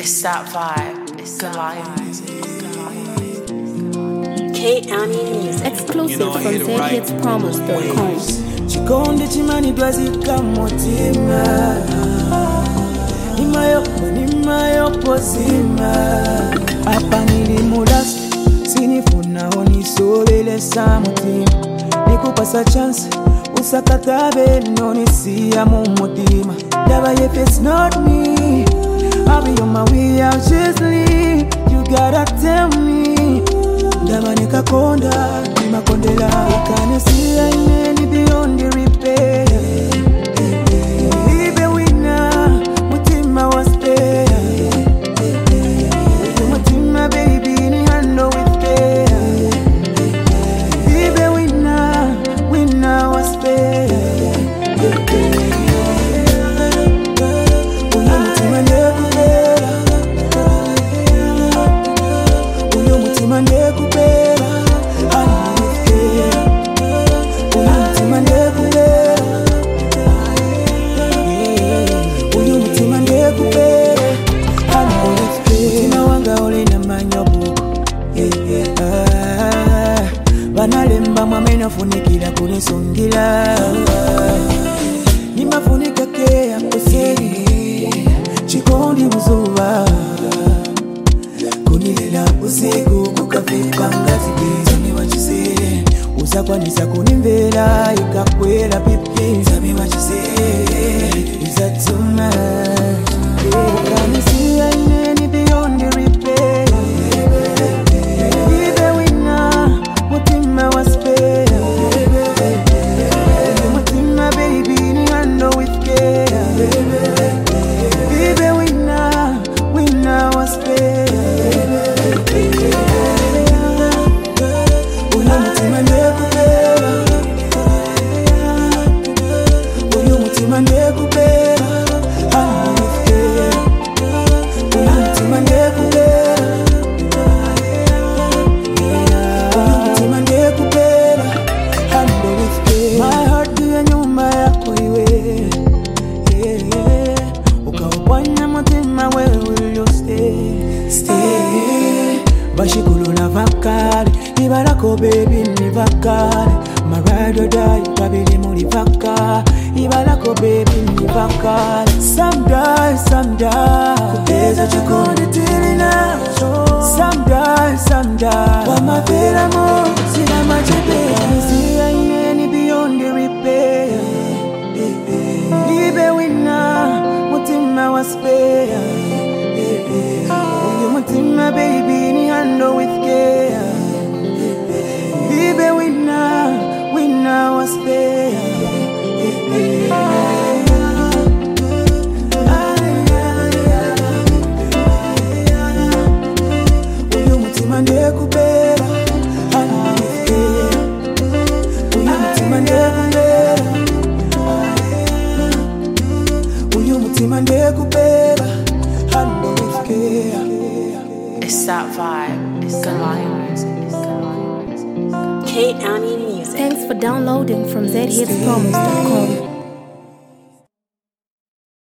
It's that vibe. It's Goliath. K-Annie Music. Exclusive from zhitspromos.com. Chikonde chimani dwazika motima Nimayo pozima Apa nilimudas Sinifuna onisobelesa mutima Nikupasa chance Usakatabe nonisia mumutima Daba if it's not me I'll be on my way out just leave You gotta tell me Daba nikakonda Nimakondela Ukane siya ineni beyond the repair Ibe wina Mutima was spare Mutima baby ni handle with care Ibe wina was spare Uyo mutima ndekupera Banalemba mwamena funikira kunisungila Nimafunika kea kuseri Chikondi uzuwa Kunilela usiku kukafika ngazi Tell me what you say Usakwanisa kunimvera ikakwela pipi Tell me what you say Is that too much? Ukanisia ineni beyond the repair Ibe wina mutima wa spare Mutima baby ni handle with care Ibe wina wa spare Uyo mutima ndekupera Uyo mutima ndekupera handle with care Uyo mutima ndekupera Uyo mutima ndekupera handle with care My heart diya nyuma yako iwe Ukaupanya mutima where will you stay Bashikulu na vakari Ibarako baby ni vakari My ride or die Babili muri vaka Ibarako baby ni vakari Some die Kupeza chukoni tili na Some die Wamavira mo Sina machepea Nisia ineni beyond the repair Ibe wina Mutima wa spare Uyo mutima baby ni handle with care Ibe wina wa spare Uyo mutima ndekupera handle with care Uyo mutima ndekupera Uyo mutima ndekupera handle with care It's that vibe. It's Goliath. K-Annie Music. Thanks for downloading from zhitspromos.com.